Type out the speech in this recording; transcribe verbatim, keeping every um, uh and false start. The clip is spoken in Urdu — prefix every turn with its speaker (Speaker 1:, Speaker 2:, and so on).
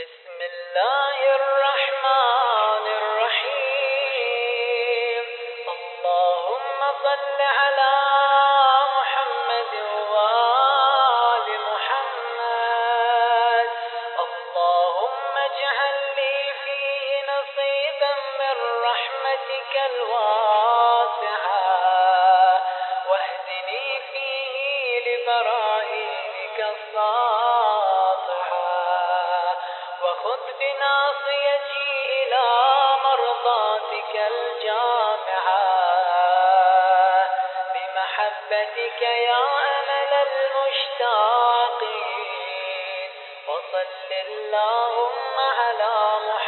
Speaker 1: بسم الله الرحمن الرحيم. اللهم صل على محمد وآل محمد. اللهم اجعل لي فيه نصيبا من رحمتك الواسعة، واهدني فيه لبرائنك الساطعة، وخذ بناصيتي إلى مرضاتك الجامعة، بمحبتك يا أمل المشتاقين. وصل اللهم على محمد